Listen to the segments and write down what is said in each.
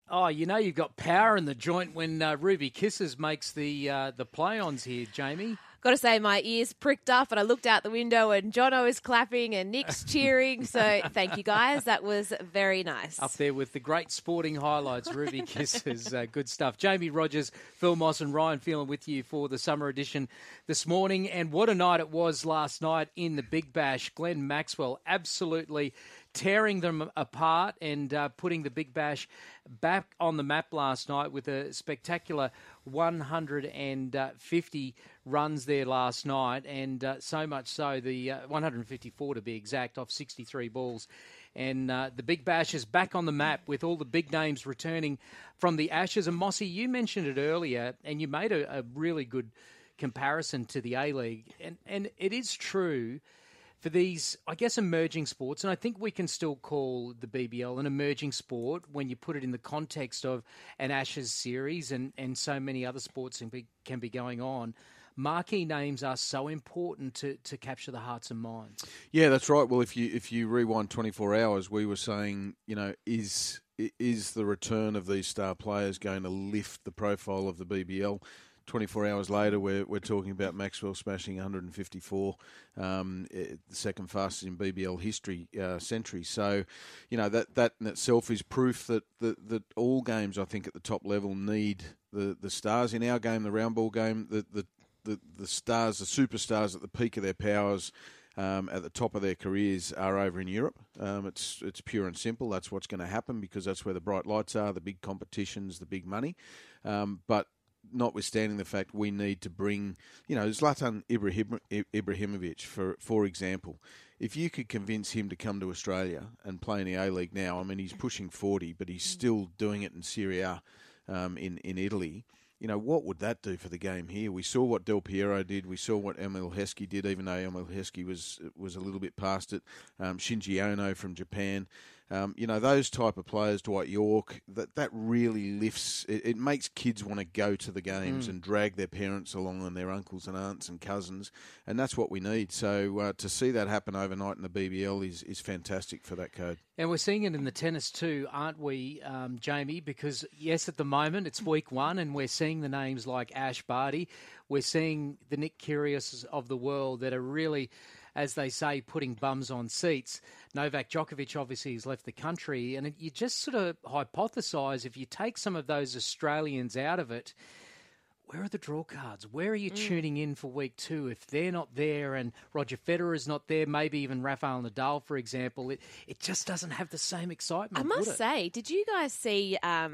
Oh, you've got power in the joint when Ruby Kisses makes the play-ons here, Jamie. Got to say, my ears pricked up and I looked out the window and Jono is clapping and Nick's cheering. So thank you, guys. That was very nice. Up there with the great sporting highlights, Ruby Kisses. Good stuff. Jamie Rogers, Phil Moss and Ryan Phelan with you for the summer edition this morning. And what a night it was last night in the Big Bash. Glenn Maxwell absolutely tearing them apart and putting the Big Bash back on the map last night with a spectacular 150 runs there last night, and so much so, the 154 to be exact, off 63 balls. And the Big Bash is back on the map with all the big names returning from the Ashes. And Mossy, you mentioned it earlier, and you made a really good comparison to the A-League. And it is true for these, I guess, emerging sports, and I think we can still call the BBL an emerging sport when you put it in the context of an Ashes series and so many other sports can be going on. Marquee names are so important to capture the hearts and minds. Yeah, that's right. Well, if you rewind 24 hours, we were saying, is the return of these star players going to lift the profile of the BBL? 24 hours later, we're talking about Maxwell smashing 154, the second fastest in BBL history century. So, that in itself is proof that all games, I think, at the top level need the stars. In our game, the round ball game, the stars, the superstars at the peak of their powers, at the top of their careers are over in Europe. It's pure and simple. That's what's going to happen because that's where the bright lights are, the big competitions, the big money. But notwithstanding the fact we need to bring, Zlatan Ibrahimovic, for example, if you could convince him to come to Australia and play in the A-League now, I mean, he's pushing 40, but he's still doing it in Serie A in Italy. What would that do for the game here? We saw what Del Piero did. We saw what Emil Heskey did, even though Emil Heskey was a little bit past it. Shinji Ono from Japan. Those type of players, Dwight York, that really lifts. It makes kids want to go to the games and drag their parents along and their uncles and aunts and cousins, and that's what we need. So to see that happen overnight in the BBL is fantastic for that code. And we're seeing it in the tennis too, aren't we, Jamie? Because, yes, at the moment it's week one and we're seeing the names like Ash Barty. We're seeing the Nick Kyrgios of the world that are really, as they say, putting bums on seats. Novak Djokovic obviously has left the country, and you just sort of hypothesise, if you take some of those Australians out of it, where are the draw cards? Where are you tuning in for week two? If they're not there and Roger Federer is not there, maybe even Rafael Nadal, for example, it just doesn't have the same excitement. I must say, did you guys see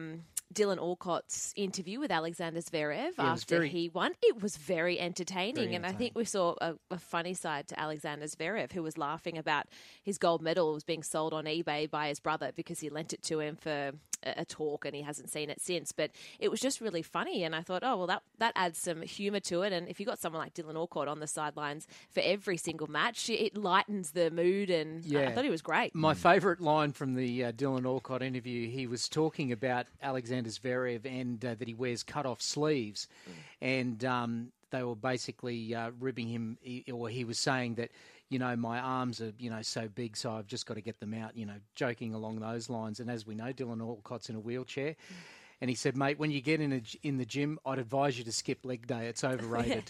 Dylan Alcott's interview with Alexander Zverev after he won? It was very entertaining. And I think we saw a funny side to Alexander Zverev, who was laughing about his gold medal was being sold on eBay by his brother because he lent it to him for a talk and he hasn't seen it since. But it was just really funny. And I thought, oh, well, that adds some humour to it. And if you got someone like Dylan Alcott on the sidelines for every single match, it lightens the mood. And I thought he was great. My favourite line from the Dylan Alcott interview, he was talking about Alexander Zverev and that he wears cut-off sleeves. And they were basically ribbing him, or he was saying that, my arms are, so big, so I've just got to get them out, joking along those lines. And as we know, Dylan Alcott's in a wheelchair. And he said, mate, when you get in the gym, I'd advise you to skip leg day. It's overrated.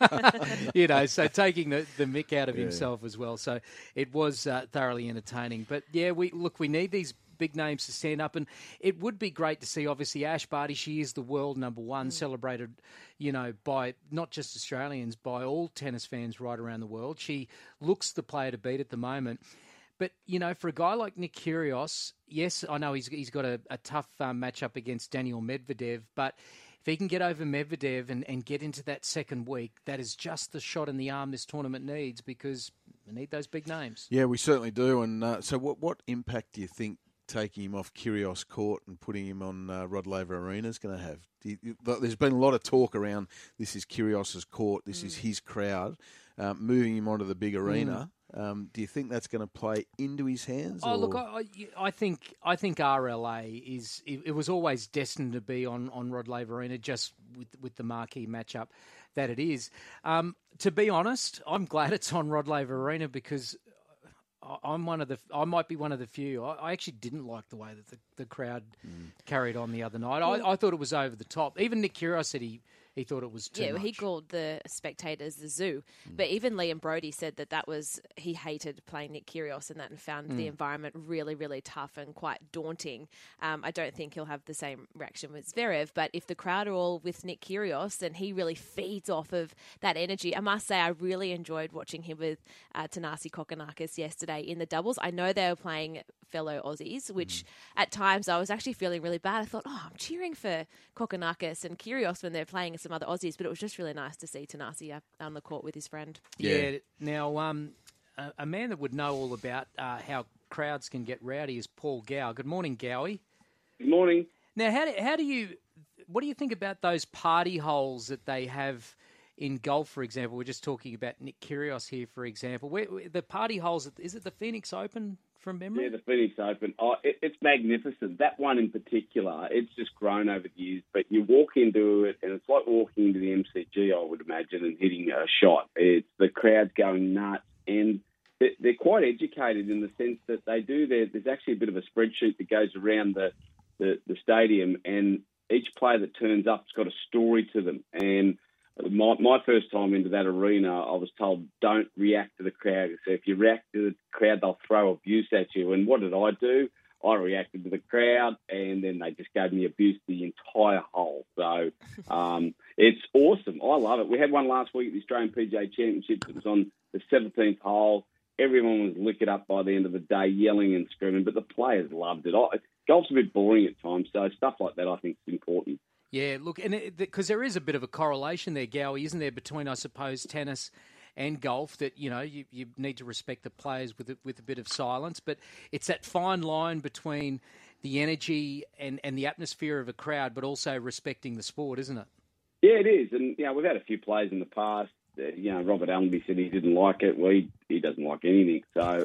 So taking the mick out of himself as well. So it was thoroughly entertaining. But, we need these big names to stand up, and it would be great to see, obviously, Ash Barty. She is the world number one, celebrated, by not just Australians, by all tennis fans right around the world. She looks the player to beat at the moment. But, for a guy like Nick Kyrgios, yes, I know he's got a tough matchup against Daniil Medvedev, but if he can get over Medvedev and get into that second week, that is just the shot in the arm this tournament needs, because we need those big names. Yeah, we certainly do. And so what impact do you think taking him off Kyrgios court and putting him on Rod Laver Arena is going to have? There's been a lot of talk around this is Kyrgios's court, this is his crowd, moving him onto the big arena. Do you think that's going to play into his hands? Oh, look, I think RLA is. It was always destined to be on Rod Laver Arena, just with the marquee matchup that it is. To be honest, I'm glad it's on Rod Laver Arena because I might be one of the few. I actually didn't like the way that the crowd carried on the other night. I thought it was over the top. Even Nick Kyrgios said he thought it was too much. Yeah, he called the spectators the zoo. But even Liam Brody said that he hated playing Nick Kyrgios and found the environment really, really tough and quite daunting. I don't think he'll have the same reaction with Zverev, but if the crowd are all with Nick Kyrgios and he really feeds off of that energy, I must say I really enjoyed watching him with Thanasi Kokkinakis yesterday in the doubles. I know they were playing fellow Aussies, which at times I was actually feeling really bad. I thought, I'm cheering for Kokkinakis and Kyrgios when they're playing some other Aussies, but it was just really nice to see Thanasi on the court with his friend. Yeah. Now, a man that would know all about how crowds can get rowdy is Paul Gow. Good morning, Gowie. Good morning. Now, what do you think about those party holes that they have in golf, for example? We're just talking about Nick Kyrgios here, for example. The party holes, is it the Phoenix Open from memory? Yeah, the Phoenix Open. It's magnificent. That one in particular, it's just grown over the years. But you walk into it, and it's like walking into the MCG, I would imagine, and hitting a shot. It's the crowd's going nuts, and they're quite educated in the sense that there's actually a bit of a spreadsheet that goes around the stadium, and each player that turns up has got a story to them. And my first time into that arena, I was told, don't react to the crowd. So if you react to the crowd, they'll throw abuse at you. And what did I do? I reacted to the crowd, and then they just gave me abuse the entire hole. So it's awesome. I love it. We had one last week at the Australian PGA Championship. It was on the 17th hole. Everyone was liquored up by the end of the day, yelling and screaming, but the players loved it. Golf's a bit boring at times, so stuff like that I think is important. Yeah, look, and because there is a bit of a correlation there, Gowie, isn't there, between, I suppose, tennis and golf, that, you need to respect the players with a bit of silence, but it's that fine line between the energy and the atmosphere of a crowd, but also respecting the sport, isn't it? Yeah, it is. And, we've had a few players in the past. Robert Allenby said he didn't like it. Well, he doesn't like anything. So,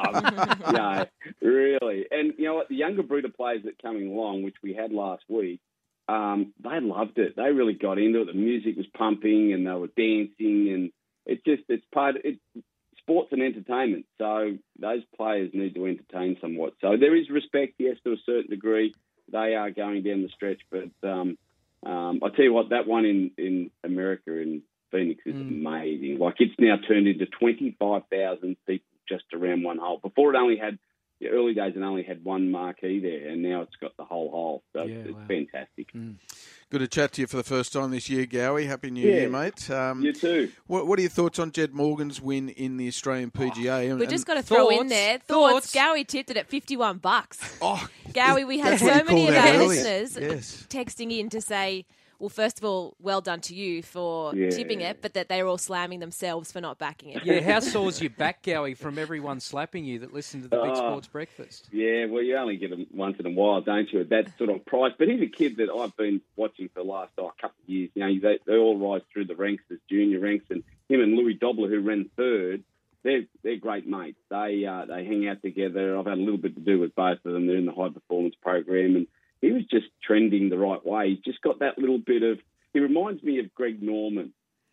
really. And, what, the younger breed of players that are coming along, which we had last week, they loved it. They really got into it. The music was pumping and they were dancing, and sport's an entertainment. So those players need to entertain somewhat. So there is respect, yes, to a certain degree. They are going down the stretch, but I tell you what, that one in America in Phoenix is amazing. Like, it's now turned into 25,000 people just around one hole. Before the early days, it only had one marquee there, and now it's got the whole hole. So it's fantastic. Good to chat to you for the first time this year, Gowie. Happy New Year, mate. You too. What are your thoughts on Jed Morgan's win in the Australian PGA? We've just got to throw in there. Thoughts. Gowie tipped it at $51. Oh, Gowie, we had so many of our listeners texting in to say, well, first of all, well done to you for tipping it, but that they're all slamming themselves for not backing it. Yeah, how sore's your back, Gowie, from everyone slapping you that listened to the Big Sports Breakfast? Yeah, well, you only get them once in a while, don't you, at that sort of price. But he's a kid that I've been watching for the last couple of years. They all rise through the ranks as junior ranks, and him and Louis Dobler, who ran third, they're great mates. They hang out together. I've had a little bit to do with both of them. They're in the high performance program, and he was just trending the right way. He's just got that little bit of... He reminds me of Greg Norman.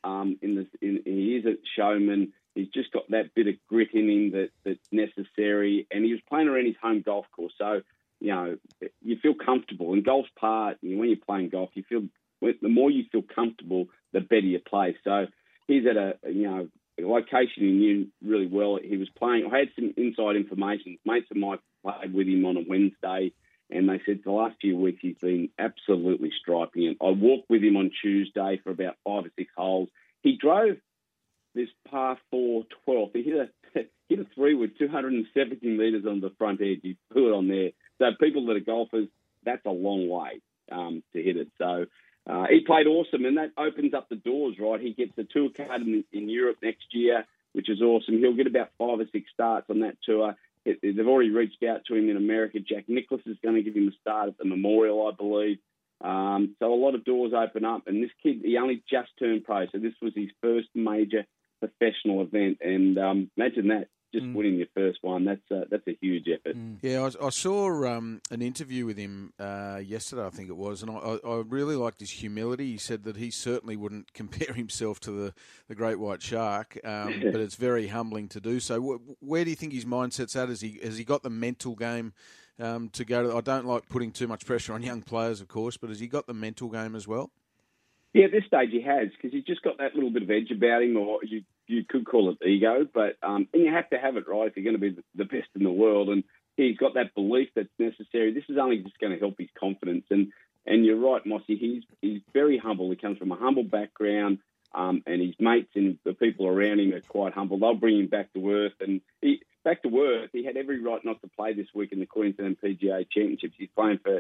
He is a showman. He's just got that bit of grit in him that's necessary. And he was playing around his home golf course. So, you feel comfortable. And golf's part, when you're playing golf, the more you feel comfortable, the better you play. So he's at a location he knew really well. He was playing... I had some inside information. Mates of mine played with him on a Wednesday, and they said for the last few weeks he's been absolutely striping it. I walked with him on Tuesday for about 5 or 6 holes. He drove this par 4 12th. He hit a 3 with 270 metres on the front edge. He put it on there. So people that are golfers, that's a long way to hit it. So he played awesome, and that opens up the doors, right? He gets a tour card in Europe next year, which is awesome. He'll get about 5 or 6 starts on that tour. They've already reached out to him in America. Jack Nicklaus is going to give him a start at the Memorial, I believe. So a lot of doors open up. And this kid, he only just turned pro, so this was his first major professional event. And imagine that, just winning your first one. That's a huge effort. Yeah, I saw an interview with him yesterday, I think it was, and I really liked his humility. He said that he certainly wouldn't compare himself to the great white shark, but it's very humbling to do so. Where do you think his mindset's at? Has he got the mental game to go to? I don't like putting too much pressure on young players, of course, but has he got the mental game as well? Yeah, at this stage he has, because he's just got that little bit of edge about him, or you could call it ego, but and you have to have it, right, if you're going to be the best in the world, and he's got that belief that's necessary. This is only just going to help his confidence, and you're right, Mossy, he's very humble. He comes from a humble background, and his mates and the people around him are quite humble. They'll bring him back to earth, and he had every right not to play this week in the Queensland PGA Championships. He's playing for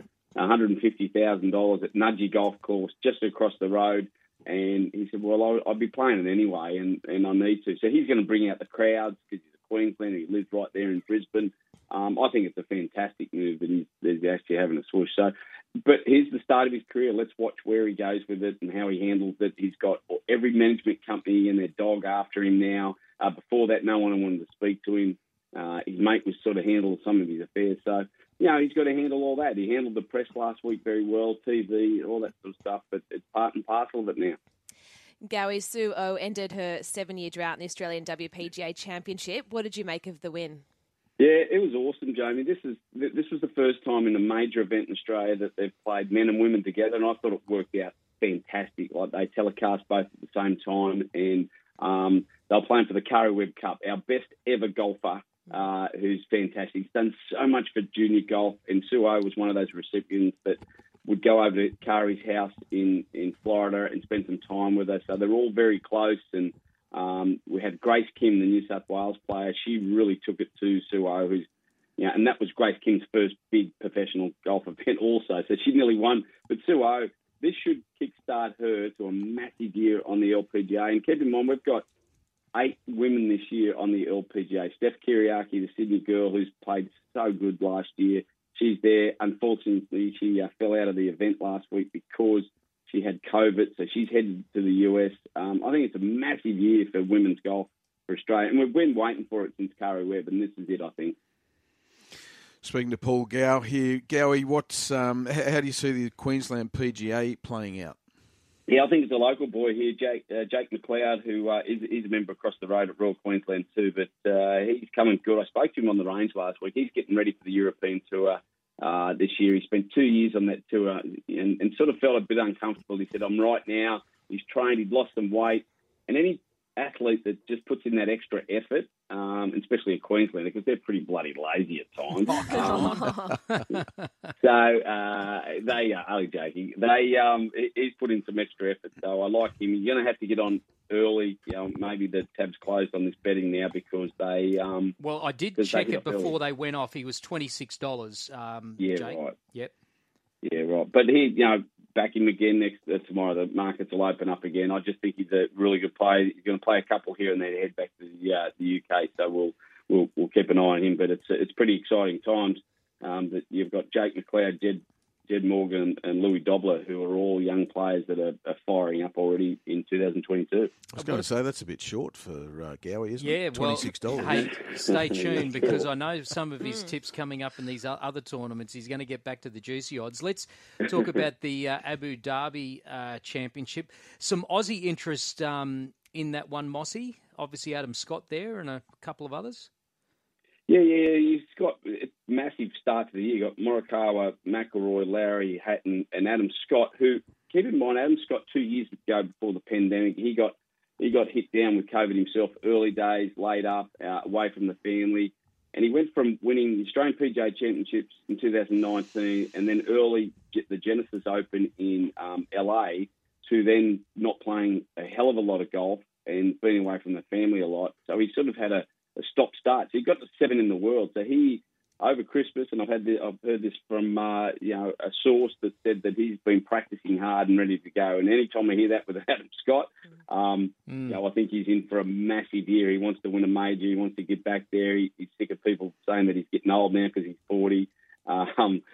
$150,000 at Nudgee Golf Course just across the road. And he said, well, I'll be playing it anyway, and I need to. So he's going to bring out the crowds because he's a Queenslander. He lives right there in Brisbane. I think it's a fantastic move that he's actually having a swoosh. So, but here's the start of his career. Let's watch where he goes with it and how he handles it. He's got every management company and their dog after him now. Before that, no one wanted to speak to him. His mate was sort of handling some of his affairs. So, he's got to handle all that. He handled the press last week very well, TV, all that sort of stuff, but it's part and parcel of it now. Gowie, Sue O ended her 7-year drought in the Australian WPGA Championship. What did you make of the win? Yeah, it was awesome, Jamie. This was the first time in a major event in Australia that they've played men and women together, and I thought it worked out fantastic. Like, they telecast both at the same time, and they were playing for the Kari Webb Cup. Our best ever golfer, who's fantastic. He's done so much for junior golf, and Sue O was one of those recipients that would go over to Kari's house in Florida and spend some time with us. So they're all very close, and we had Grace Kim, the New South Wales player. She really took it to Sue O, and that was Grace Kim's first big professional golf event also. So she nearly won. But Sue O, this should kickstart her to a massive year on the LPGA. And keep in mind, we've got 8 women this year on the LPGA. Steph Kyriaki, the Sydney girl who's played so good last year, she's there. Unfortunately, she fell out of the event last week because she had COVID, so she's headed to the US. I think it's a massive year for women's golf for Australia, and we've been waiting for it since Kari Webb, and this is it, I think. Speaking to Paul Gow here, Gowie, how do you see the Queensland PGA playing out? Yeah, I think it's a local boy here, Jake McLeod, who is a member across the road at Royal Queensland too, but he's coming good. I spoke to him on the range last week. He's getting ready for the European Tour this year. He spent 2 years on that tour and sort of felt a bit uncomfortable. He said, I'm right now. He's trained. He'd lost some weight. And any athlete that just puts in that extra effort, especially in Queensland, because they're pretty bloody lazy at times. They are only joking. He's put in some extra effort, so I like him. You're going to have to get on early. Maybe the tab's closed on this betting now because they. Well, I did check it before they went off. He was $26. Yeah, Jake. Right. Yep. Yeah, right. But he, back him again tomorrow. The markets will open up again. I just think he's a really good player. He's going to play a couple here and then head back to the UK. So we'll keep an eye on him. But it's pretty exciting times that you've got Jake McLeod, Jed Morgan, and Louis Dobler, who are all young players that are firing up already in 2022. I was going to say that's a bit short for Gowie, isn't it? $26. Well, hey, stay tuned because I know some of his tips coming up in these other tournaments. He's going to get back to the juicy odds. Let's talk about the Abu Dhabi Championship. Some Aussie interest in that one, Mossy. Obviously, Adam Scott there and a couple of others. Yeah. You've got a massive start to the year. You've got Morikawa, McIlroy, Lowry, Hatton, and Adam Scott, who, keep in mind, Adam Scott 2 years ago before the pandemic, he got hit down with COVID himself, early days, laid up, away from the family. And he went from winning the Australian PGA Championships in 2019 and then early the Genesis Open in LA to then not playing a hell of a lot of golf and being away from the family a lot. So he sort of had a stop-start. So he got to 7 in the world. So he, over Christmas, and I've heard this from a source that said that he's been practicing hard and ready to go. And any time I hear that with Adam Scott, I think he's in for a massive year. He wants to win a major. He wants to get back there. He's sick of people saying that he's getting old now because he's 40. I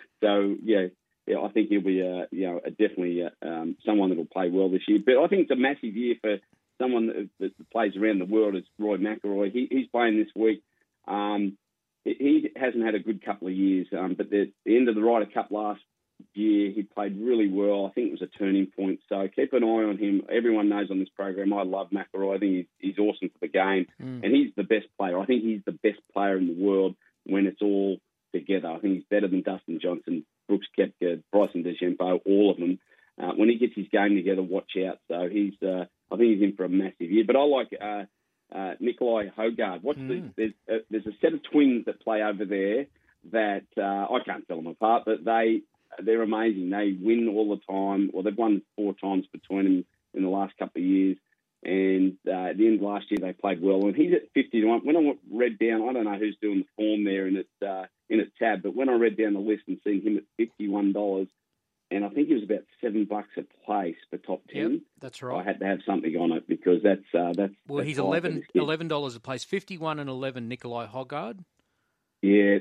think he'll be definitely someone that will play well this year. But I think it's a massive year for someone that plays around the world is Rory McIlroy. He's playing this week. He hasn't had a good couple of years, but the end of the Ryder Cup last year, he played really well. I think it was a turning point. So keep an eye on him. Everyone knows on this program I love McIlroy. I think he's awesome for the game, and he's the best player. I think he's the best player in the world when it's all together. I think he's better than Dustin Johnson, Brooks Koepka, Bryson DeChambeau, all of them. When he gets his game together, watch out. So I think he's in for a massive year. But I like Nikolai Hogard. There's a set of twins that play over there that I can't tell them apart, but they're amazing. They win all the time. Well, they've won 4 times between them in the last couple of years. And at the end of last year, they played well. And he's at 50-1. When I read down, I don't know who's doing the form there in its tab, but when I read down the list and seen him at $51, and I think it was about $7 a place for top 10. Yep, that's right. I had to have something on it because that's. Well, he's $11 a place, 51 and 11. Nikolai Hogard. Yeah,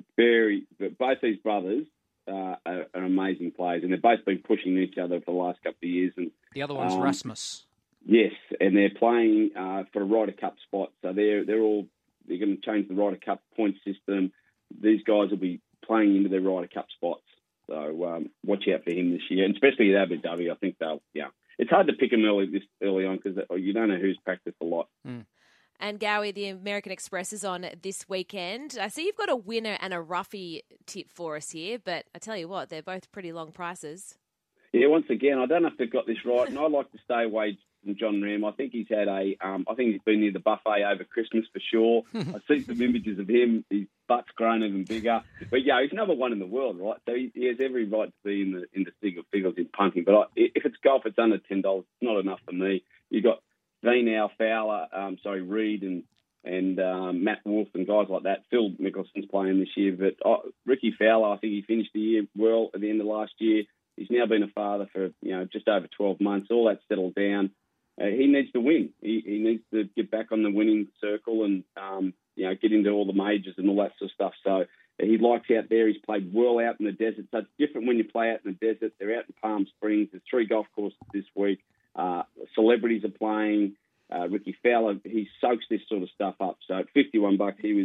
both these brothers are amazing players, and they've both been pushing each other for the last couple of years. And the other one's Rasmus. Yes, and they're playing for a Ryder Cup spot, so they're going to change the Ryder Cup point system. These guys will be playing into their Ryder Cup spots. So watch out for him this year, and especially at Abu Dhabi. I think it's hard to pick them early on because you don't know who's practiced a lot. Mm. And Gowie, the American Express is on this weekend. I see you've got a winner and a roughie tip for us here, but I tell you what, they're both pretty long prices. Yeah, once again, I don't know if they've got this right, and I like to stay away from John Ram. I think he's had I think he's been near the buffet over Christmas for sure. I see some images of him. His butt's grown even bigger. But yeah, he's number one in the world, right? So he has every right to be in the single figures in punting. But if it's golf, it's under $10. It's not enough for me. You've got Finau, Fowler, Reed and Matt Wolff and guys like that. Phil Mickelson's playing this year. But Ricky Fowler, I think he finished the year well at the end of last year. He's now been a father for just over 12 months. All that's settled down. He needs to win. He needs to get back on the winning circle and get into all the majors and all that sort of stuff. So he likes out there. He's played well out in the desert. So it's different when you play out in the desert. They're out in Palm Springs. There's 3 golf courses this week. Celebrities are playing. Ricky Fowler, he soaks this sort of stuff up. So at $51, he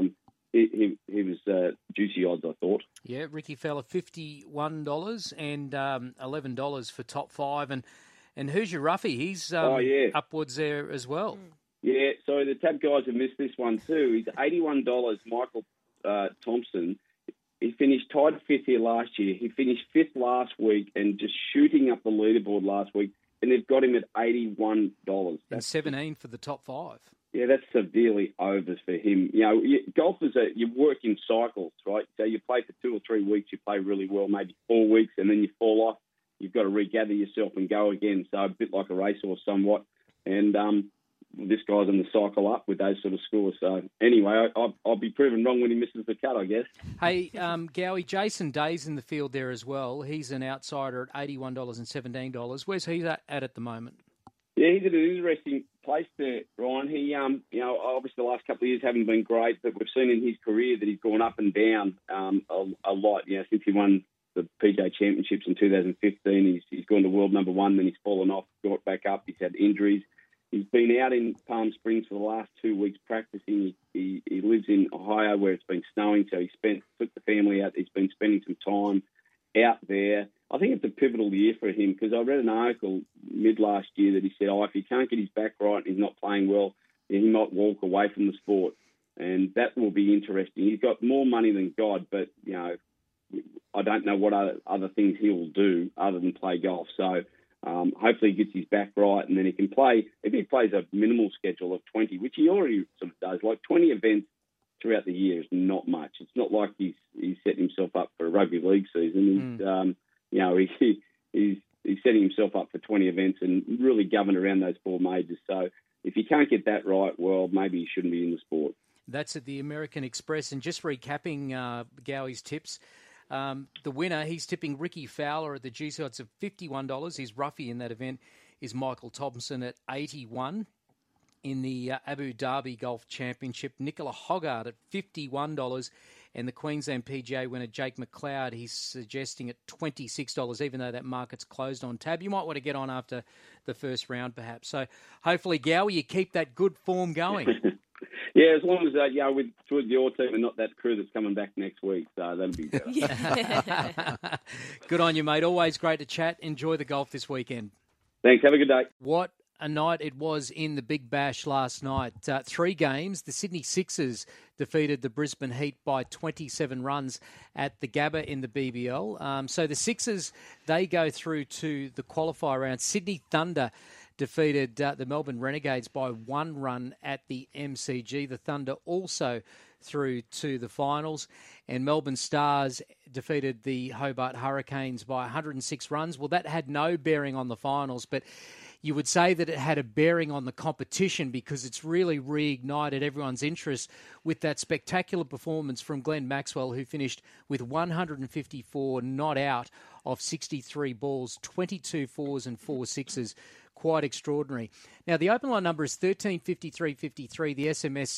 was juicy odds, I thought. Yeah, Ricky Fowler, $51 and $11 for top 5. And who's your roughie? He's upwards there as well. Yeah, so the tab guys have missed this one too. He's $81, Michael Thompson. He finished tied 5th here last year. He finished 5th last week and just shooting up the leaderboard last week. And they've got him at $81. And 17 for the top 5. Yeah, that's severely over for him. Golfers, you work in cycles, right? So you play for 2 or 3 weeks, you play really well, maybe 4 weeks, and then you fall off. You've got to regather yourself and go again. So a bit like a racehorse somewhat. And this guy's on the cycle up with those sort of scores. So anyway, I'll be proven wrong when he misses the cut, I guess. Hey, Gowie, Jason Day's in the field there as well. He's an outsider at $81 and $17. Where's he at the moment? Yeah, he's at an interesting place there, Ryan. He, obviously the last couple of years haven't been great, but we've seen in his career that he's gone up and down a lot. Since he won the PGA Championships in 2015, he's gone to world number 1, then he's fallen off, got back up. He's had injuries. He's been out in Palm Springs for the last 2 weeks practicing. He lives in Ohio where it's been snowing, so took the family out. He's been spending some time out there. I think it's a pivotal year for him because I read an article mid-last year that he said, if he can't get his back right and he's not playing well, then he might walk away from the sport. And that will be interesting. He's got more money than God, but, I don't know what other things he will do other than play golf. So hopefully he gets his back right and then he can play. If he plays a minimal schedule of 20, which he already sort of does, like 20 events throughout the year is not much. It's not like he's setting himself up for a rugby league season. He's setting himself up for 20 events and really govern around those 4 majors. So if you can't get that right, well, maybe you shouldn't be in the sport. That's at the American Express. And just recapping Gowie's tips, the winner, he's tipping Ricky Fowler at the juicy odds of $51. His roughie in that event is Michael Thompson at $81. In the Abu Dhabi Golf Championship, Nicola Hogard at $51. And the Queensland PGA winner, Jake McLeod, he's suggesting at $26, even though that market's closed on tab. You might want to get on after the first round, perhaps. So hopefully, Gowie, you keep that good form going. Yeah, as long as with your team and not that crew that's coming back next week, so that'll be better. Good on you, mate. Always great to chat. Enjoy the golf this weekend. Thanks. Have a good day. What a night it was in the Big Bash last night. 3 games. The Sydney Sixers defeated the Brisbane Heat by 27 runs at the Gabba in the BBL. So the Sixers, they go through to the qualifier round. Sydney Thunder defeated the Melbourne Renegades by 1 run at the MCG. The Thunder also through to the finals. And Melbourne Stars defeated the Hobart Hurricanes by 106 runs. Well, that had no bearing on the finals, but you would say that it had a bearing on the competition because it's really reignited everyone's interest with that spectacular performance from Glenn Maxwell, who finished with 154 not out of 63 balls, 22 fours and 4 sixes. Quite extraordinary. Now, the open line number is 135353, the SMS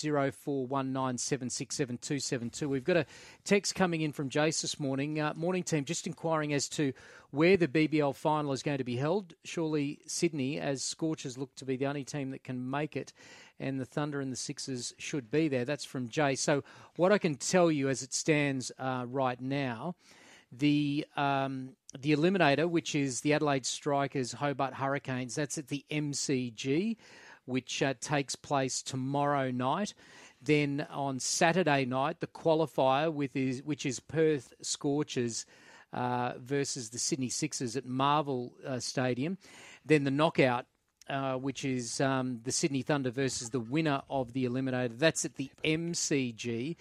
0419767272. We've got a text coming in from Jace this morning. Morning team, just inquiring as to where the BBL final is going to be held. Surely Sydney, as Scorchers look to be the only team that can make it, and the Thunder and the Sixers should be there. That's from Jay. So what I can tell you as it stands right now, the Eliminator, which is the Adelaide Strikers, Hobart Hurricanes, that's at the MCG, which takes place tomorrow night. Then on Saturday night, the qualifier, which is Perth Scorchers versus the Sydney Sixers at Marvel Stadium. Then the knockout, which is the Sydney Thunder versus the winner of the Eliminator. That's at the MCG.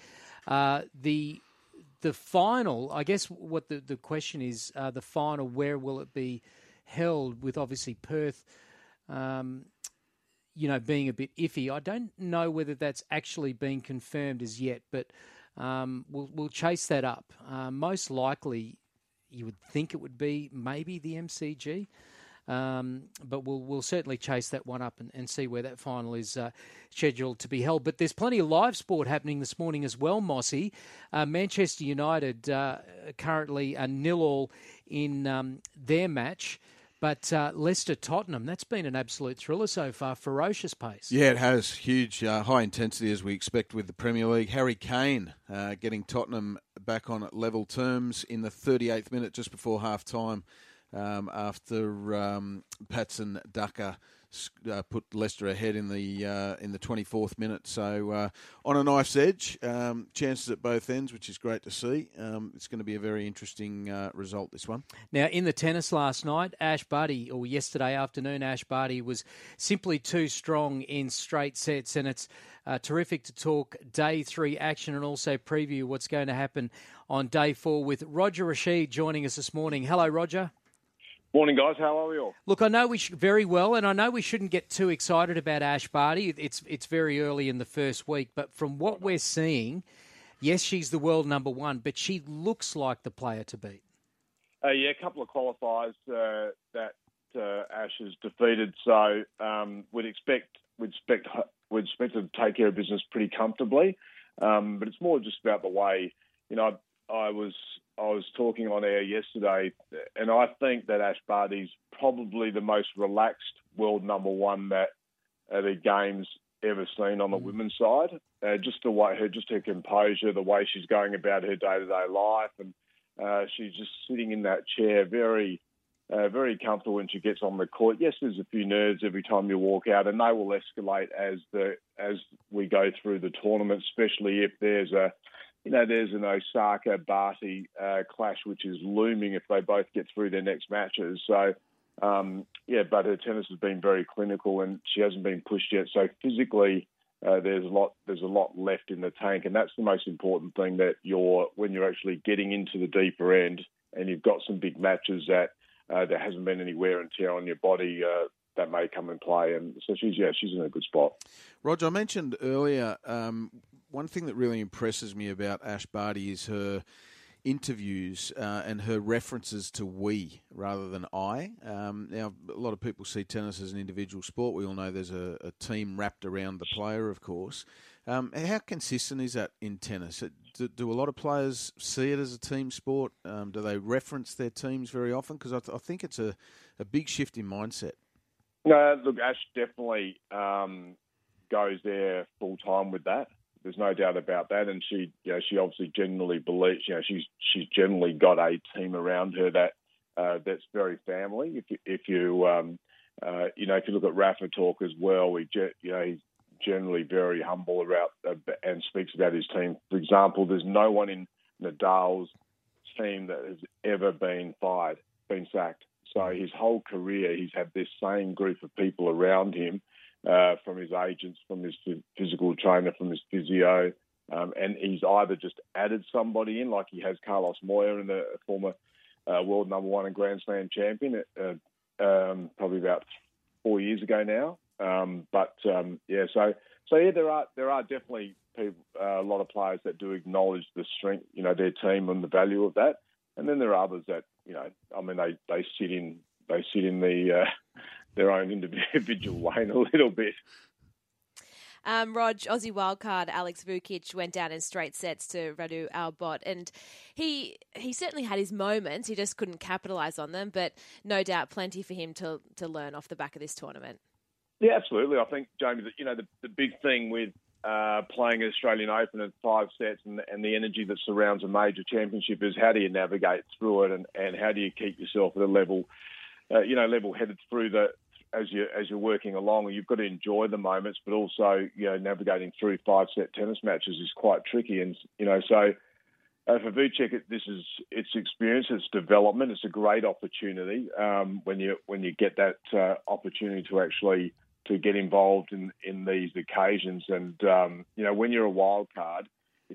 The final, I guess what the question is, the final, where will it be held, with obviously Perth, being a bit iffy. I don't know whether that's actually been confirmed as yet, but we'll chase that up. Most likely, you would think it would be maybe the MCG. But we'll certainly chase that one up and see where that final is scheduled to be held. But there's plenty of live sport happening this morning as well, Mossy. Manchester United currently a 0-0 in their match. But Leicester-Tottenham, that's been an absolute thriller so far, ferocious pace. Yeah, it has. Huge, high intensity as we expect with the Premier League. Harry Kane getting Tottenham back on level terms in the 38th minute just before half-time. After Patson Daka put Leicester ahead in the 24th minute. So on a knife's edge, chances at both ends, which is great to see. It's going to be a very interesting result, this one. Now, in the tennis last night, yesterday afternoon, Ash Barty was simply too strong in straight sets, and it's terrific to talk day 3 action and also preview what's going to happen on day 4 with Roger Rashid joining us this morning. Hello, Roger. Morning, guys. How are we all? Look, I know very well, and I know we shouldn't get too excited about Ash Barty. It's very early in the first week, but from what we're seeing, yes, she's the world number 1, but she looks like the player to beat. A couple of qualifiers that Ash has defeated, so we'd expect her to take care of business pretty comfortably. But it's more just about the way, I was talking on air yesterday, and I think that Ash Barty's probably the most relaxed world number 1 that the game's ever seen on the women's side. Just her composure, the way she's going about her day-to-day life, and she's just sitting in that chair, very, very comfortable when she gets on the court. Yes, there's a few nerves every time you walk out, and they will escalate as we go through the tournament, especially if there's an Osaka-Barty clash, which is looming if they both get through their next matches. So, but her tennis has been very clinical and she hasn't been pushed yet. So physically, there's a lot left in the tank, and that's the most important thing, that when you're actually getting into the deeper end and you've got some big matches that there hasn't been any wear and tear on your body, that may come in play. And so she's in a good spot. Roger, I mentioned earlier, one thing that really impresses me about Ash Barty is her interviews and her references to we rather than I. Now, a lot of people see tennis as an individual sport. We all know there's a team wrapped around the player, of course. How consistent is that in tennis? Do a lot of players see it as a team sport? Do they reference their teams very often? Because I think it's a big shift in mindset. No, look, Ash definitely goes there full time with that. There's no doubt about that, and she obviously genuinely believes. She's generally got a team around her that's very family. If you If you look at Rafa talk as well, he's generally very humble about and speaks about his team. For example, there's no one in Nadal's team that has ever been sacked. So his whole career, he's had this same group of people around him, from his agents, from his physical trainer, from his physio, and he's either just added somebody in, like he has Carlos Moya, and a former world number one and Grand Slam champion, probably about 4 years ago now. There are definitely people, a lot of players that do acknowledge the strength, their team and the value of that. And then there are others that, they sit in their own individual lane a little bit. Rog, Aussie wildcard Alex Vukic went down in straight sets to Radu Albot, and he certainly had his moments. He just couldn't capitalise on them, but no doubt plenty for him to learn off the back of this tournament. Yeah, absolutely. I think, Jamie, that the big thing with playing an Australian Open at 5 sets and the energy that surrounds a major championship is how do you navigate through it, and how do you keep yourself at a level-headed through as you're working along. You've got to enjoy the moments, but also navigating through 5-set tennis matches is quite tricky. And so for Vukic, it's experience, it's development. It's a great opportunity when you get that opportunity to actually to get involved in these occasions. And when you're a wild card,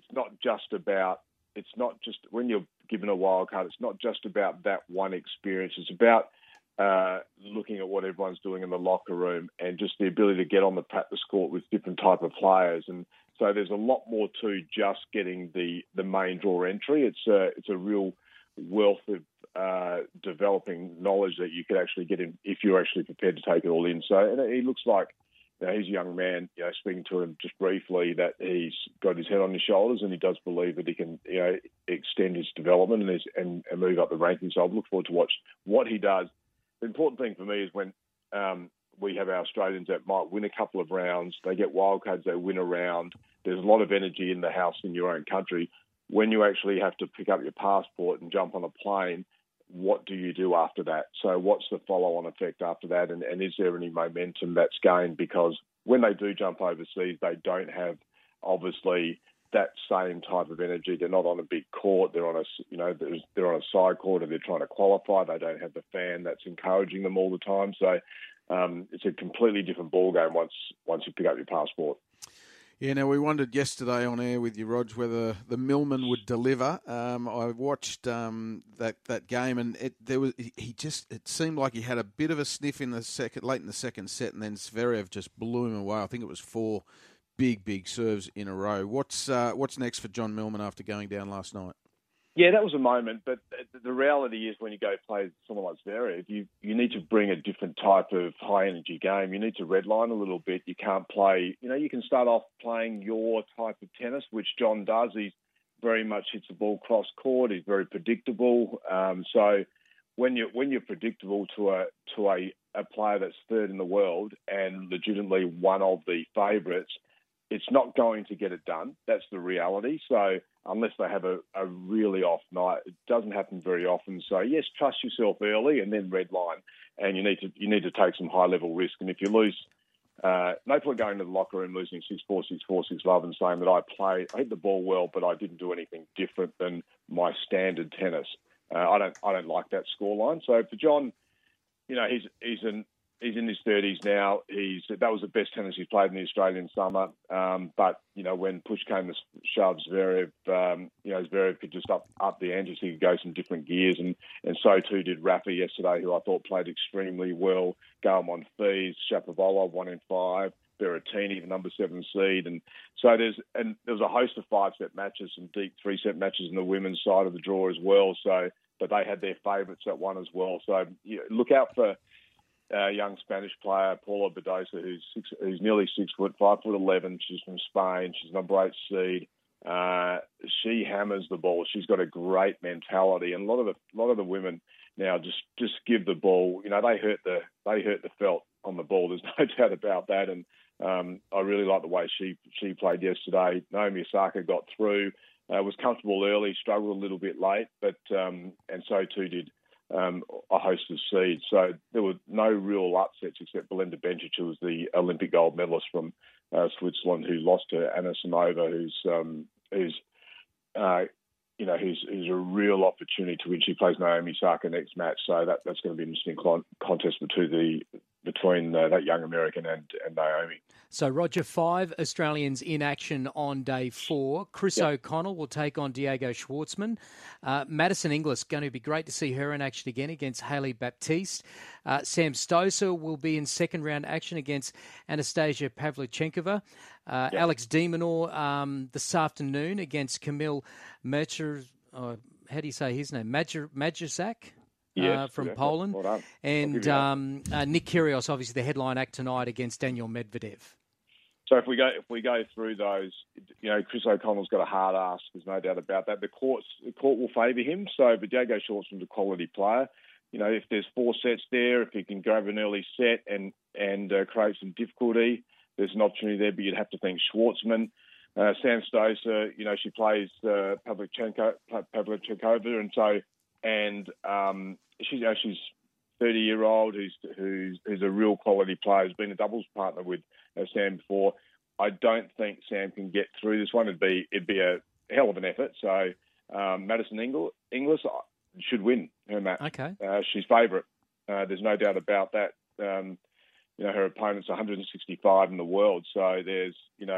when you're given a wild card, it's not just about that one experience. It's about looking at what everyone's doing in the locker room and just the ability to get on the practice court with different type of players. And so there's a lot more to just getting the main draw entry. It's a real wealth of developing knowledge that you could actually get in if you're actually prepared to take it all in. So he looks like he's a young man. Speaking to him just briefly, that he's got his head on his shoulders and he does believe that he can extend his development and move up the rankings. So I look forward to watch what he does. The important thing for me is when we have our Australians that might win a couple of rounds, they get wildcards, they win a round. There's a lot of energy in the house in your own country. When you actually have to pick up your passport and jump on a plane, what do you do after that? So what's the follow-on effect after that? And is there any momentum that's gained? Because when they do jump overseas, they don't have, obviously, that same type of energy. They're not on a big court. They're on a side court, and they're trying to qualify. They don't have the fan that's encouraging them all the time. So it's a completely different ballgame once you pick up your passport. Yeah, now we wondered yesterday on air with you, Rog, whether the Millman would deliver. I watched that game, and it seemed like he had a bit of a sniff late in the second set, and then Zverev just blew him away. I think it was 4 big serves in a row. What's next for John Millman after going down last night? Yeah, that was a moment, but the reality is when you go play someone like Zverev, you need to bring a different type of high-energy game. You need to redline a little bit. You can't play, you can start off playing your type of tennis, which John does. He very much hits the ball cross-court. He's very predictable. So when you're predictable to a player that's third in the world and legitimately one of the favourites, it's not going to get it done. That's the reality. So unless they have a really off night, it doesn't happen very often. So yes, trust yourself early and then redline, and you need to take some high level risk. And if you lose, no point going to the locker room losing 6-4, 6-4, 6-love and saying that I hit the ball well, but I didn't do anything different than my standard tennis. I don't like that scoreline. So for John, he's in his 30s now. That was the best tennis he's played in the Australian summer. But when push came to shove, Zverev, Zverev could just up the ante. He could go some different gears, and so too did Rafa yesterday, who I thought played extremely well. Gael Monfils, Shapovalov 1 in 5, Berrettini, the number 7 seed, and so there was a host of 5-set matches, some deep 3-set matches in the women's side of the draw as well. So, but they had their favourites that won as well. So look out for young Spanish player, Paula Badosa, who's nearly 6 foot, 5'11". She's from Spain. She's number 8 seed. She hammers the ball. She's got a great mentality, and a lot of the women now just give the ball. They hurt the felt on the ball. There's no doubt about that. And I really like the way she played yesterday. Naomi Osaka got through. Was comfortable early, struggled a little bit late, but and so too did a host of seeds. So there were no real upsets except Belinda Bencic, who was the Olympic gold medalist from Switzerland, who lost to Anna Samova, who's a real opportunity to win. She plays Naomi Osaka next match, so that's going to be an interesting contest between that young American and Naomi. So, Roger, 5 Australians in action on day 4. Chris O'Connell will take on Diego Schwartzman. Madison Inglis, going to be great to see her in action again against Hailey Baptiste. Sam Stosur will be in second round action against Anastasia Pavlyuchenkova. Alex de Minaur this afternoon against Camille Major. How do you say his name? Majurczak? From Poland. Well and Nick Kyrgios, obviously the headline act tonight against Daniel Medvedev. So if we go through those, Chris O'Connell's got a hard ass. There's no doubt about that. The court will favour him. So, but Diego Schwartzman's a quality player. If there's 4 sets there, if he can grab an early set and create some difficulty, there's an opportunity there. But you'd have to think Schwartzman. Sam Stosur, she plays Pavlyuchenkova, and she's 30-year-old who's a real quality player. Has been a doubles partner with Sam before. I don't think Sam can get through this one. It'd be a hell of an effort. So Madison Inglis should win her match. Okay, she's favourite. There's no doubt about that. Her opponent's 165 in the world, so there's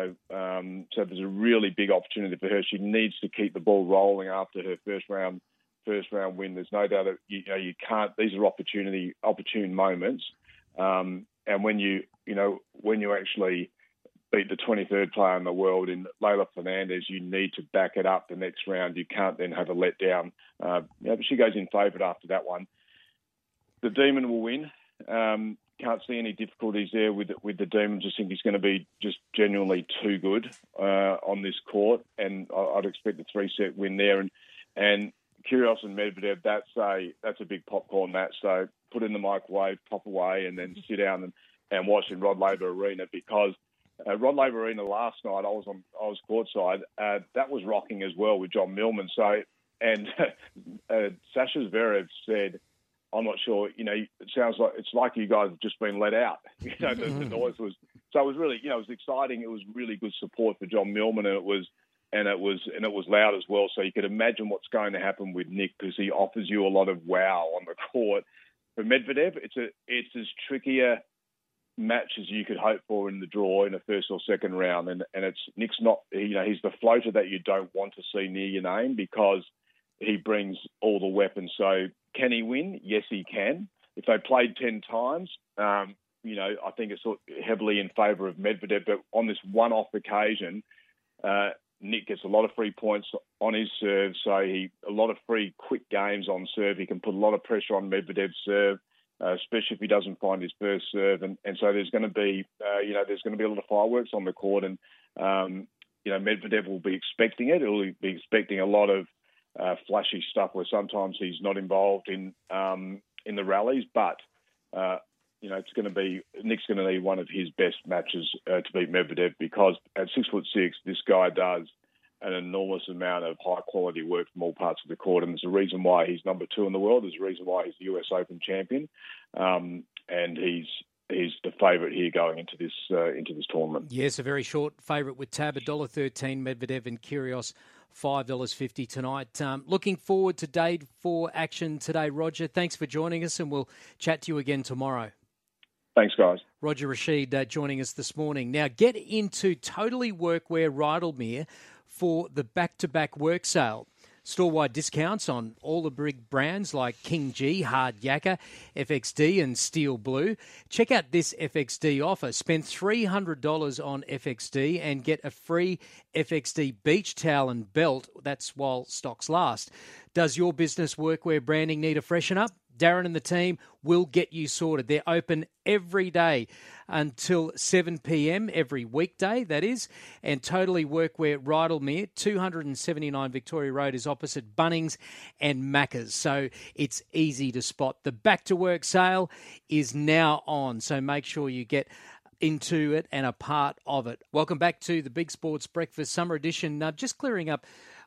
a really big opportunity for her. She needs to keep the ball rolling after her first round win. There's no doubt that you can't. These are opportune moments, and when you actually beat the 23rd player in the world in Leylah Fernandez, you need to back it up the next round. You can't then have a letdown. But she goes in favourite after that one. The Demon will win. Can't see any difficulties there with the Demon. Just think he's going to be just genuinely too good on this court, and I'd expect a 3-set win there. And Kyrgios and Medvedev, that's a big popcorn match. So put in the microwave, pop away, and then sit down and watch in Rod Laver Arena, because Rod Laver Arena last night I was courtside. That was rocking as well with John Millman. So and Sasha Zverev said, I'm not sure. It sounds like it's like you guys have just been let out. The noise was so. It was really, it was exciting. It was really good support for John Millman, and it was loud as well. So you could imagine what's going to happen with Nick, because he offers you a lot of wow on the court. For Medvedev, it's as trickier match as you could hope for in the draw in the first or second round, and Nick's not. He's the floater that you don't want to see near your name, because he brings all the weapons. So can he win? Yes, he can. If they played 10 times, I think it's heavily in favour of Medvedev. But on this one-off occasion, Nick gets a lot of free points on his serve, so a lot of free quick games on serve. He can put a lot of pressure on Medvedev's serve, especially if he doesn't find his first serve. And so there's going to be, there's going to be a lot of fireworks on the court, and Medvedev will be expecting it. He'll be expecting a lot of flashy stuff where sometimes he's not involved in the rallies, but Nick's going to need one of his best matches to beat Medvedev, because at 6'6", this guy does an enormous amount of high quality work from all parts of the court, and there's a reason why he's number 2 in the world. There's a reason why he's the US Open champion, and he's the favourite here going into this tournament. Yes, a very short favourite with tab, $1.13, Medvedev and Kyrgios, $5.50 tonight. Looking forward to day 4 action today, Roger. Thanks for joining us, and we'll chat to you again tomorrow. Thanks, guys. Roger Rasheed joining us this morning. Now, get into Totally Workwear Rydalmere for the back-to-back work sale. Store-wide discounts on all the big brands like King G, Hard Yakka, FXD and Steel Blue. Check out this FXD offer. Spend $300 on FXD and get a free FXD beach towel and belt. That's while stocks last. Does your business workwear branding need a freshen up? Darren and the team will get you sorted. They're open every day until 7 p.m. every weekday, that is. And Totally Workwear Rydalmere, 279 Victoria Road, is opposite Bunnings and Macca's. So it's easy to spot. The Back to Work sale is now on, so make sure you get into it and a part of it. Welcome back to the Big Sports Breakfast Summer Edition. Just clearing up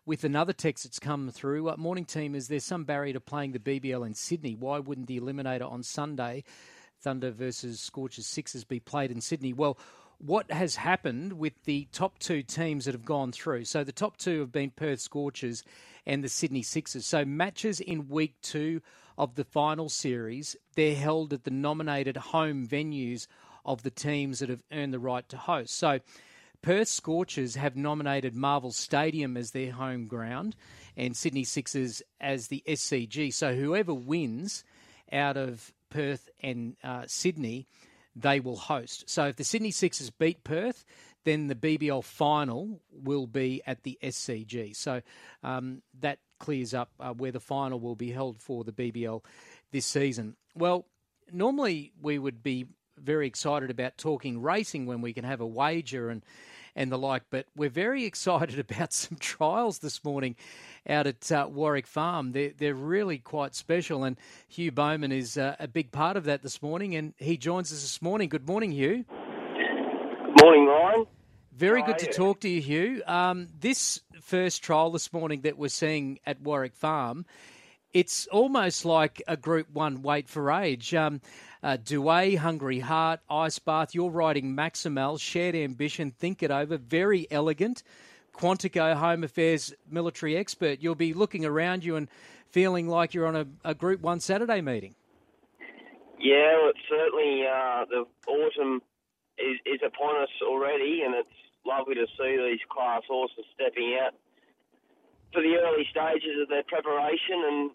with another text that's come through. Morning team, is there some barrier to playing the BBL in Sydney? Why wouldn't the Eliminator on Sunday, Thunder versus Scorchers Sixers, be played in Sydney? Well, what has happened with the top two teams that have gone through? So the top two have been Perth Scorchers and the Sydney Sixers. So matches in week 2 of the final series, they're held at the nominated home venues of the teams that have earned the right to host. So Perth Scorchers have nominated Marvel Stadium as their home ground and Sydney Sixers as the SCG. So whoever wins out of Perth and Sydney, they will host. So if the Sydney Sixers beat Perth, then the BBL final will be at the SCG. So that clears up where the final will be held for the BBL this season. Well, normally we would be very excited about talking racing when we can have a wager and the like, but we're very excited about some trials this morning out at Warwick Farm. They're really quite special, and Hugh Bowman is a big part of that this morning, and he joins us this morning. Good morning, Hugh. Morning, Ryan. Very good to talk to you, Hugh. This first trial this morning that we're seeing at Warwick Farm, it's almost like a Group 1 weight for age. Douay, Hungry Heart, Ice Bath, you're riding Maximal, Shared Ambition, Think It Over, very elegant. Quantico, Home Affairs, Military Expert. You'll be looking around you and feeling like you're on a Group 1 Saturday meeting. Yeah, well, it's certainly the autumn is upon us already, and it's lovely to see these class horses stepping out for the early stages of their preparation. And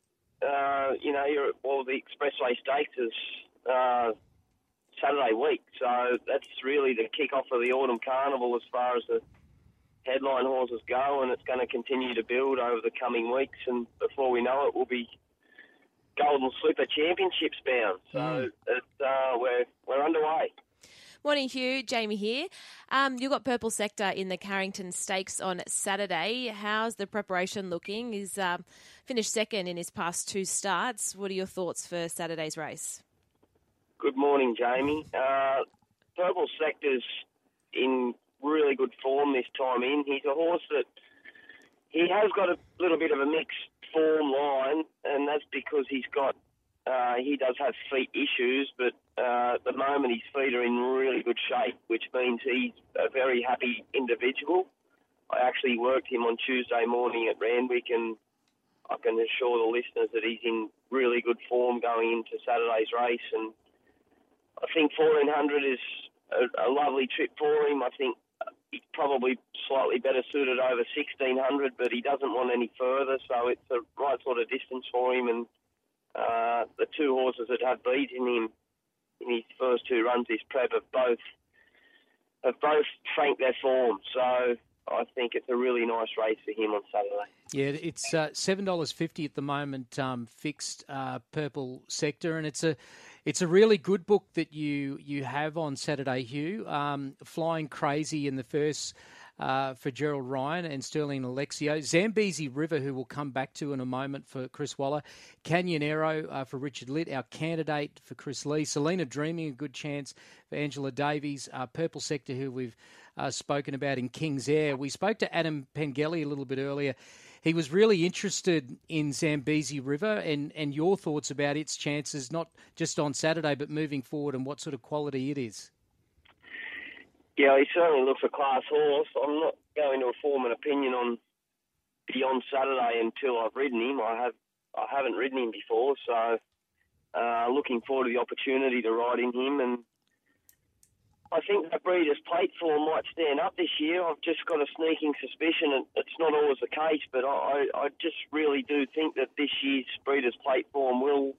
the Expressway Stakes is Saturday week, so that's really the kick-off of the Autumn Carnival as far as the headline horses go, and it's going to continue to build over the coming weeks, and before we know it, we'll be Golden Slipper Championships bound. So we're underway. Morning, Hugh. Jamie here. You've got Purple Sector in the Carrington Stakes on Saturday. How's the preparation looking? He's finished second in his past 2 starts. What are your thoughts for Saturday's race? Good morning, Jamie. Purple Sector's in really good form this time in. He's a horse that he has got a little bit of a mixed form line, and that's because he does have feet issues, but at the moment his feet are in really good shape, which means he's a very happy individual. I actually worked him on Tuesday morning at Randwick, and I can assure the listeners that he's in really good form going into Saturday's race, and I think 1400 is a lovely trip for him. I think he's probably slightly better suited over 1600, but he doesn't want any further, so it's the right sort of distance for him. And the 2 horses that have beaten him in his first 2 runs this prep have both franked their form. So I think it's a really nice race for him on Saturday. Yeah, it's $7.50 at the moment, fixed Purple Sector, and it's a really good book that you have on Saturday, Hugh. Flying Crazy in the first for Gerald Ryan and Sterling Alexio. Zambezi River, who we'll come back to in a moment, for Chris Waller. Canyonero for Richard Litt, our candidate for Chris Lee. Selena Dreaming, a good chance for Angela Davies. Purple Sector, who we've spoken about in King's Air. We spoke to Adam Pengelly a little bit earlier. He was really interested in Zambezi River and your thoughts about its chances, not just on Saturday, but moving forward, and what sort of quality it is. Yeah, he certainly looks a class horse. I'm not going to form an opinion on beyond Saturday until I've ridden him. I haven't ridden him before, so looking forward to the opportunity to ride in him. And I think that Breeders' Plate form might stand up this year. I've just got a sneaking suspicion, and it's not always the case, but I just really do think that this year's Breeders' Plate form will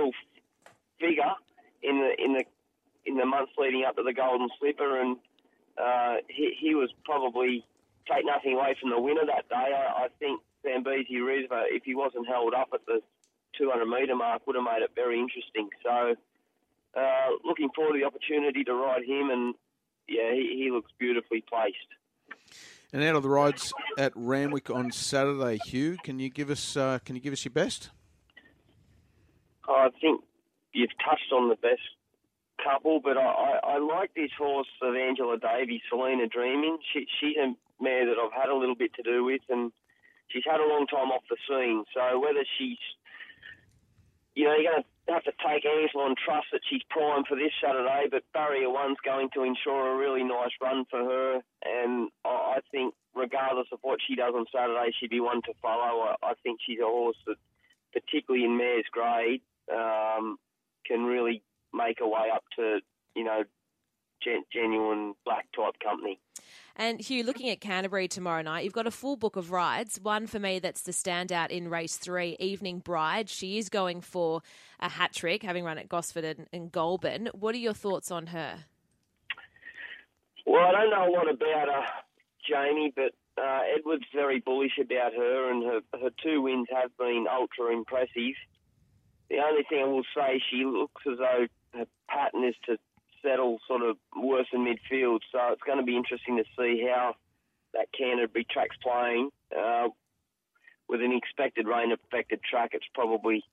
figure in the months leading up to the Golden Slipper, and he was probably, take nothing away from the winner that day. I think Zambezi River, if he wasn't held up at the 200-metre mark, would have made it very interesting. So looking forward to the opportunity to ride him, and yeah, he looks beautifully placed. And out of the rides at Randwick on Saturday, Hugh, can you give us your best? I think you've touched on the best couple, but I like this horse of Angela Davies, Selena Dreaming. She's a mare that I've had a little bit to do with, and she's had a long time off the scene. So whether she's, you're going to have to take Ansell and trust that she's primed for this Saturday, but Barrier 1's going to ensure a really nice run for her. And I think regardless of what she does on Saturday, she'd be one to follow. I think she's a horse that, particularly in mare's grade, can really make her way up to, genuine black type company. And Hugh, looking at Canterbury tomorrow night, you've got a full book of rides. One for me that's the standout in race 3, Evening Bride. She is going for a hat trick, having run at Gosford and Goulburn. What are your thoughts on her? Well, I don't know a lot about her, Jamie, but Edward's very bullish about her, and her 2 wins have been ultra impressive. The only thing I will say, she looks as though her pattern is to settle sort of worse in midfield, so it's going to be interesting to see how that Canterbury track's playing. With an expected rain-affected track, it's probably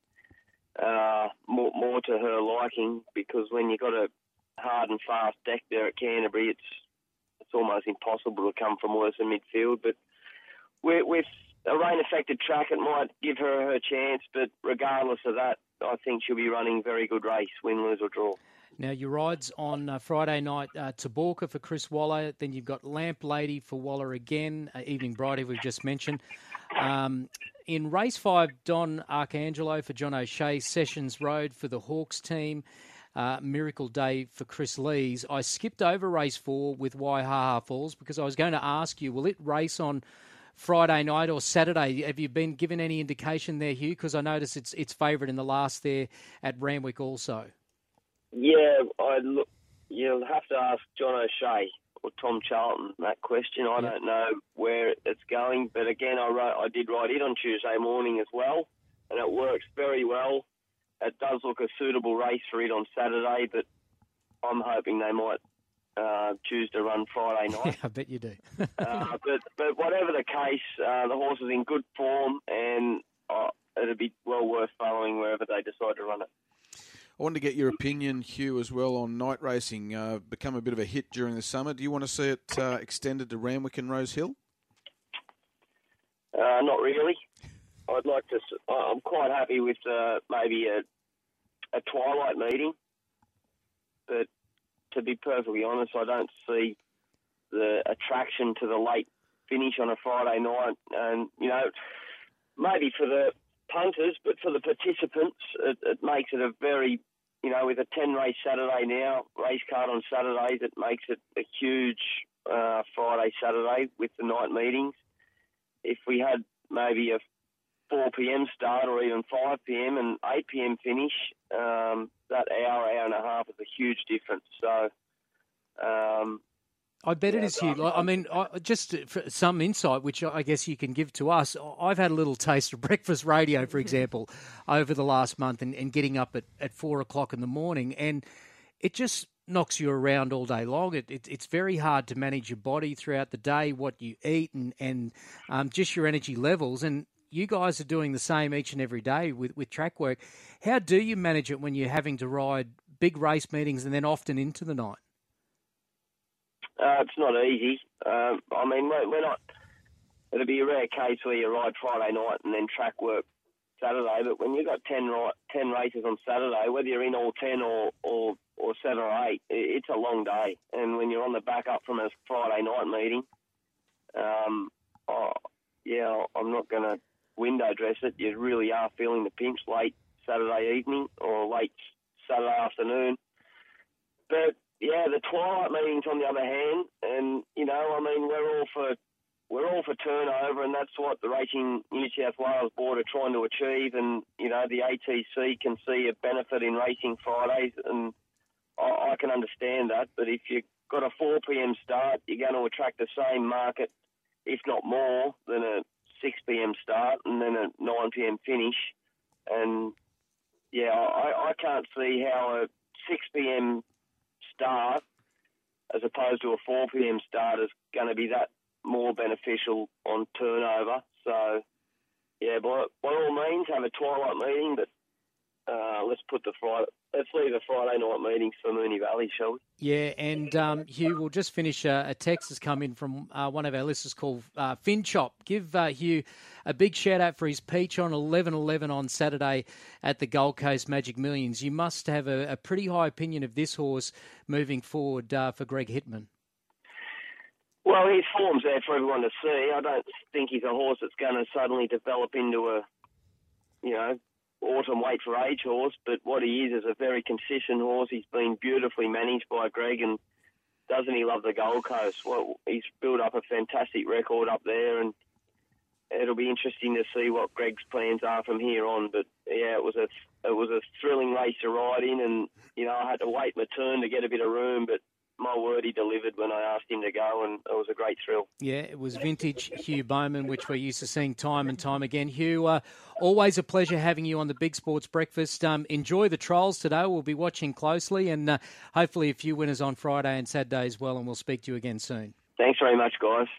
more to her liking, because when you've got a hard and fast deck there at Canterbury, it's almost impossible to come from worse in midfield. But with a rain-affected track, it might give her chance, but regardless of that, I think she'll be running a very good race, win, lose or draw. Now, your rides on Friday night, Taborka for Chris Waller, then you've got Lamp Lady for Waller again, Evening Bride, we've just mentioned. In race 5, Don Arcangelo for John O'Shea, Sessions Road for the Hawks team, Miracle Day for Chris Lees. I skipped over race 4 with Waihaha Falls because I was going to ask you, will it race on Friday night or Saturday? Have you been given any indication there, Hugh? Because I noticed it's favourite in the last there at Randwick also. Yeah, you'll have to ask John O'Shea or Tom Charlton that question. I don't know where it's going, but again, I did ride it on Tuesday morning as well, and it works very well. It does look a suitable race for it on Saturday, but I'm hoping they might choose to run Friday night. Yeah, I bet you do. but whatever the case, the horse is in good form, and it'll be well worth following wherever they decide to run it. I wanted to get your opinion, Hugh, as well on night racing. Become a bit of a hit during the summer. Do you want to see it extended to Randwick and Rose Hill? Not really. I'd like to. I'm quite happy with maybe a twilight meeting, but to be perfectly honest, I don't see the attraction to the late finish on a Friday night. And maybe for the punters, but for the participants, it makes it a very, with a 10-race Saturday now, race card on Saturdays, it makes it a huge Friday, Saturday with the night meetings. If we had maybe a 4 p.m. start or even 5 p.m. and 8 p.m. finish, that hour and a half is a huge difference. So I bet it is, Hugh. I mean, just for some insight, which I guess you can give to us, I've had a little taste of breakfast radio, for example, over the last month and getting up at 4 o'clock in the morning, and it just knocks you around all day long. It's very hard to manage your body throughout the day, what you eat and just your energy levels. And you guys are doing the same each and every day with track work. How do you manage it when you're having to ride big race meetings and then often into the night? It's not easy. We're not. It'll be a rare case where you ride Friday night and then track work Saturday. But when you've got 10 races on Saturday, whether you're in all 10 or 7 or 8, it's a long day. And when you're on the back up from a Friday night meeting, I'm not going to window dress it. You really are feeling the pinch late Saturday evening or late Saturday afternoon. But yeah, the twilight meetings on the other hand, and we're all for turnover, and that's what the Racing New South Wales Board are trying to achieve. And the ATC can see a benefit in racing Fridays, and I can understand that. But if you've got a 4 p.m. start, you're going to attract the same market, if not more, than a 6 p.m. start and then a 9 p.m. finish. And yeah, I can't see how a 6 p.m. start as opposed to a 4 p.m. start is going to be that more beneficial on turnover. So by all means have a twilight meeting, but let's leave leave the Friday night meetings for Moonee Valley, shall we? Yeah, and Hugh, we'll just finish. A text has come in from one of our listeners called FinChop. Give Hugh a big shout out for his peach on 11:11 on Saturday at the Gold Coast Magic Millions. You must have a pretty high opinion of this horse moving forward for Greg Hittman. Well, his form's there for everyone to see. I don't think he's a horse that's going to suddenly develop into a, autumn weight for age horse, but what he is a very consistent horse. He's been beautifully managed by Greg, and doesn't he love the Gold Coast? Well, he's built up a fantastic record up there, and it'll be interesting to see what Greg's plans are from here on. But yeah, it was a thrilling race to ride in, and I had to wait my turn to get a bit of room, but my word, he delivered when I asked him to go, and it was a great thrill. Yeah, it was vintage Hugh Bowman, which we're used to seeing time and time again. Hugh, always a pleasure having you on the Big Sports Breakfast. Enjoy the trials today. We'll be watching closely, and hopefully a few winners on Friday and Saturday as well, and we'll speak to you again soon. Thanks very much, guys.